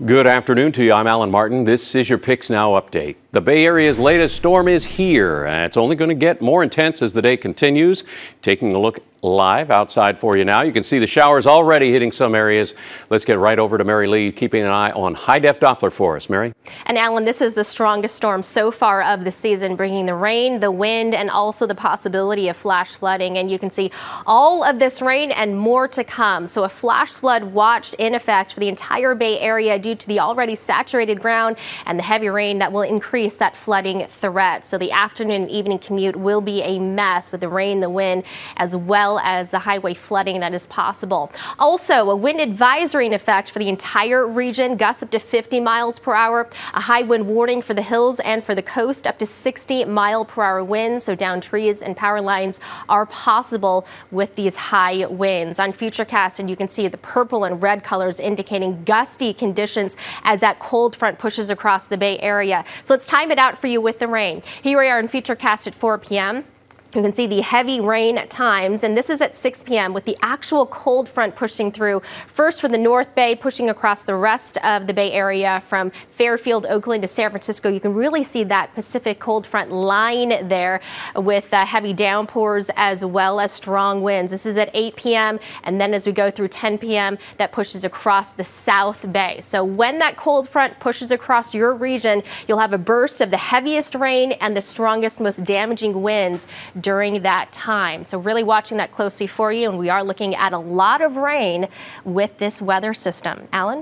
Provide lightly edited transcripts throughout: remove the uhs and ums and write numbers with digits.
Good afternoon to you. I'm Alan Martin. This is your Picks Now update. The Bay Area's latest storm is here, and it's only going to get more intense as the day continues. Taking a look live outside for you now. You can see the showers already hitting some areas. Let's get right over to Mary Lee, keeping an eye on high-def Doppler for us. Mary? And Alan, this is the strongest storm so far of the season, bringing the rain, the wind, and also the possibility of flash flooding. And you can see all of this rain and more to come. So a flash flood watch in effect for the entire Bay Area due to the already saturated ground and the heavy rain that will increase that flooding threat. So the afternoon and evening commute will be a mess with the rain, the wind, as well as the highway flooding that is possible. Also, a wind advisory in effect for the entire region, gusts up to 50 miles per hour, a high wind warning for the hills and for the coast, up to 60-mile-per-hour winds. So down trees and power lines are possible with these high winds. On Futurecast, and you can see the purple and red colors indicating gusty conditions as that cold front pushes across the Bay Area. So let's time it out for you with the rain. Here we are in Futurecast at 4 p.m. You can see the heavy rain at times, and this is at 6 p.m. with the actual cold front pushing through. First for the North Bay, pushing across the rest of the Bay Area from Fairfield, Oakland to San Francisco. You can really see that Pacific cold front line there with heavy downpours as well as strong winds. This is at 8 p.m. and then as we go through 10 p.m. that pushes across the South Bay. So when that cold front pushes across your region, you'll have a burst of the heaviest rain and the strongest, most damaging winds during that time. So really watching that closely for you, and we are looking at a lot of rain with this weather system. Alan?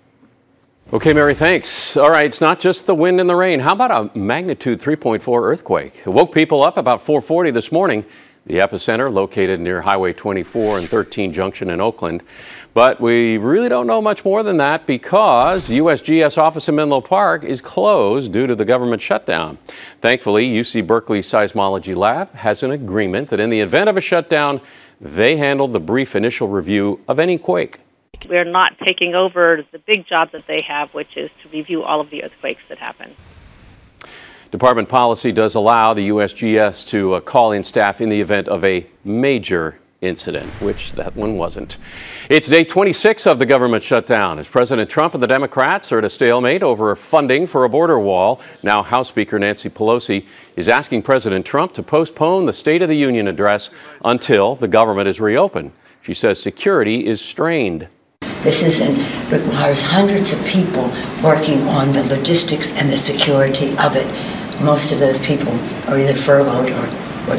Okay, Mary, thanks. All right, it's not just the wind and the rain. How about a magnitude 3.4 earthquake? It woke people up about 4:40 this morning. The epicenter located near Highway 24 and 13 Junction in Oakland. But we really don't know much more than that because USGS office in Menlo Park is closed due to the government shutdown. Thankfully, UC Berkeley Seismology Lab has an agreement that in the event of a shutdown, they handle the brief initial review of any quake. We're not taking over the big job that they have, which is to review all of the earthquakes that happen. Department policy does allow the USGS to call in staff in the event of a major incident, which that one wasn't. It's day 26 of the government shutdown as President Trump and the Democrats are at a stalemate over funding for a border wall. Now House Speaker Nancy Pelosi is asking President Trump to postpone the State of the Union address until the government is reopened. She says security is strained. This requires hundreds of people working on the logistics and the security of it. Most of those people are either furloughed or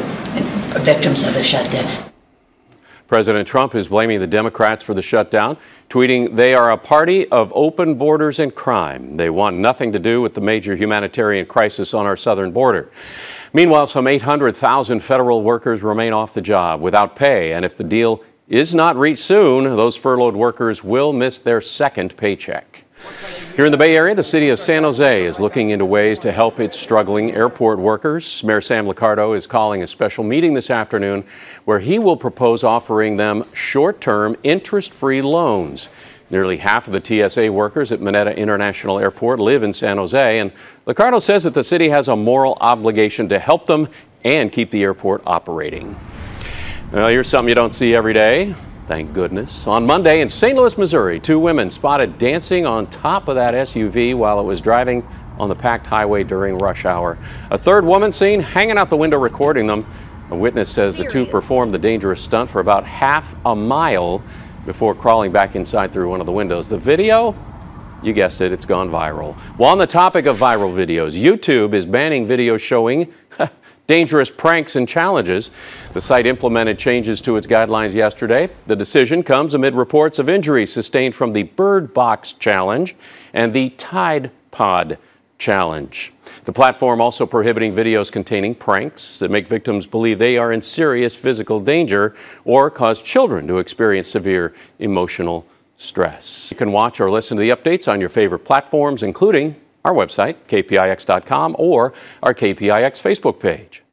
victims of the shutdown. President Trump is blaming the Democrats for the shutdown, tweeting they are a party of open borders and crime. They want nothing to do with the major humanitarian crisis on our southern border. Meanwhile, some 800,000 federal workers remain off the job without pay, and if the deal is not reached soon, those furloughed workers will miss their second paycheck. Here in the Bay Area, the city of San Jose is looking into ways to help its struggling airport workers. Mayor Sam Liccardo is calling a special meeting this afternoon where he will propose offering them short-term, interest-free loans. Nearly half of the TSA workers at Mineta International Airport live in San Jose, and Liccardo says that the city has a moral obligation to help them and keep the airport operating. Well, here's something you don't see every day. Thank goodness. On Monday in St. Louis, Missouri, two women spotted dancing on top of that SUV while it was driving on the packed highway during rush hour. A third woman seen hanging out the window recording them. A witness says the two performed the dangerous stunt for about half a mile before crawling back inside through one of the windows. The video, you guessed it, it's gone viral. Well, on the topic of viral videos, YouTube is banning videos showing dangerous pranks and challenges. The site implemented changes to its guidelines yesterday. The decision comes amid reports of injuries sustained from the Bird Box Challenge and the Tide Pod Challenge. The platform also prohibiting videos containing pranks that make victims believe they are in serious physical danger or cause children to experience severe emotional stress. You can watch or listen to the updates on your favorite platforms, including our website, kpix.com, or our KPIX Facebook page.